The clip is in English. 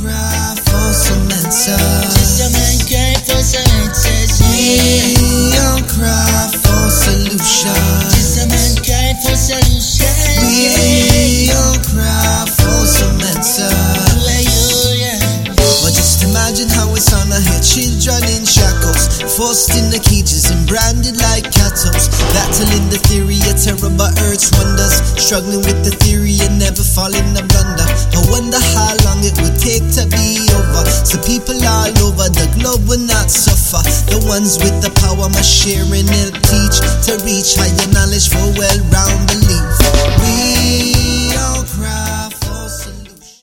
cry for some answers. Just a man cry for some answers. We don't cry for solutions. Just a man cry for solutions. We don't cry for some answers. But just imagine how it's on our head. Children in shackles, forced in the cages and branded like cattle. Battling the theory of terror but earth's wonders. Struggling with the theory and never falling a blunder. I wonder how long it would take to be over, so people all over the globe will not suffer. The ones with the power must share and help teach to reach higher knowledge for well-round belief. We